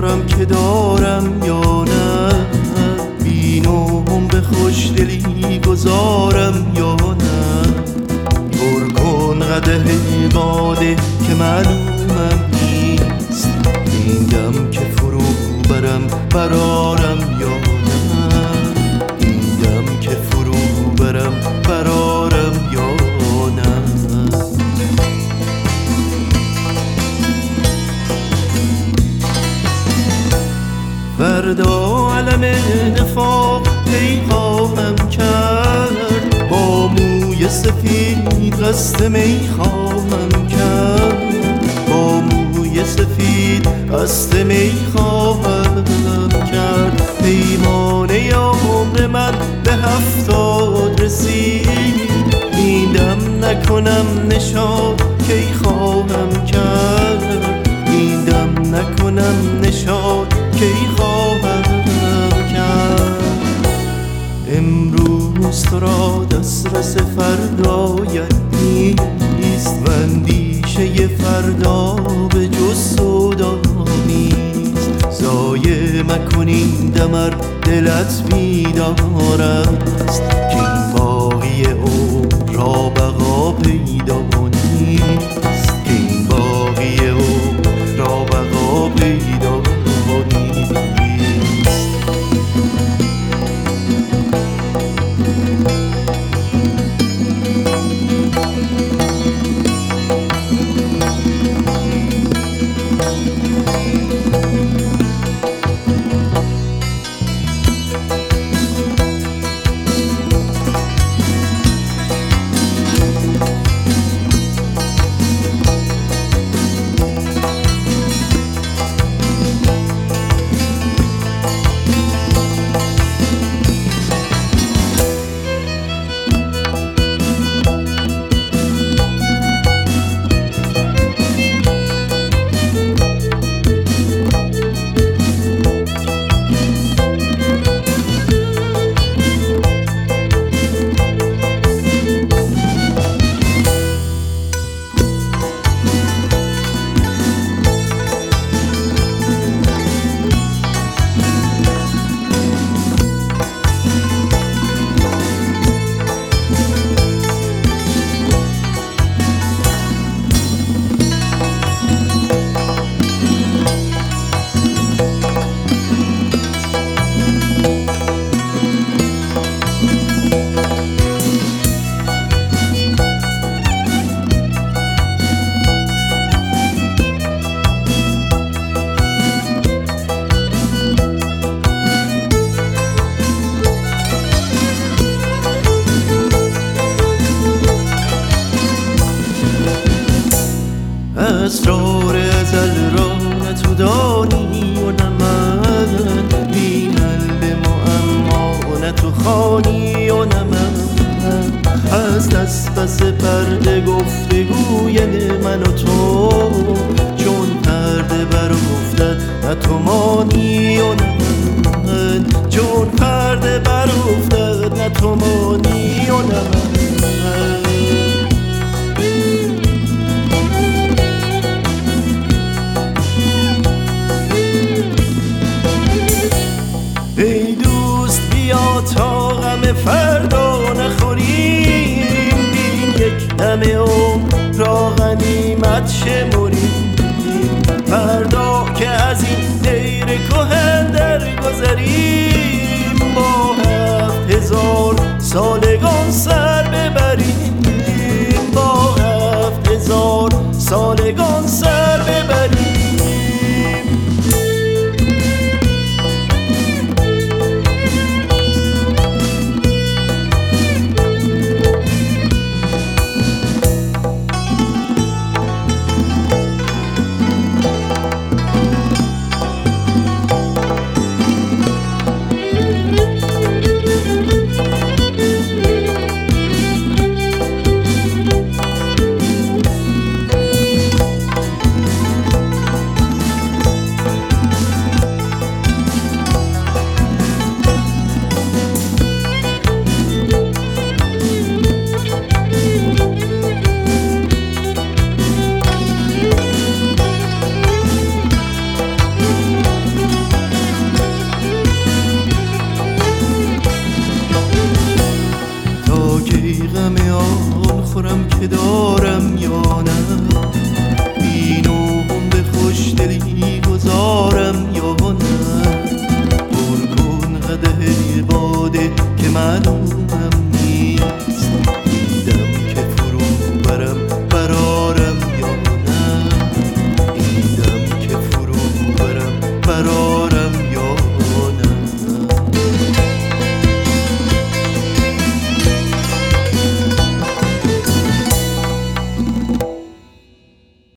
دارم که دارم یا نه، بینوم به خوشدلی گذارم یا نه. پر کن قدح باده که معلومم نیست، این دم که فرو برم برارم یا نه، این دم که فرو برم برارم یا نه. فردا علم نفاق پیغامم کرد، با موی سفید قصد می خواهم کرد، با موی سفید قصد می خواهم کرد. پیمانه عمر من به 70 رسید، این دم نکنم نشاط کی خواهم کرد، این دم نکنم نشاط کی خواهم کرد. امروز تو را دسترس فردایت نیست، و اندیشه فردا به جز سودا نیست. ضایع مکن این دمر دلت بیدار است، که این باقی عمر را بقا پیدا نیست، که این باقی عمر را بقا پیدا نیست. اسرار ازل را نه تو دانی و نه من، بی حل معما نه تو خوانی و نه من. از دست پس پرده گفتگوی من و تو، چون پرده برافتد نه تو مانی و نه من، چون پرده برافتد نه تو مانی و نه من. ای دوست بیا تا غم فردا نخوریم، بین یک دم عمر را غنیمت شمریم. فردا که از این دیر کهن درگذریم، با 7000 سالگان سر ببریم، با 7000 سالگان سر ببریم. باشم یا نه، اینوم به خوشدلی گذارم یا نه. پر کن قدح باده که معلومم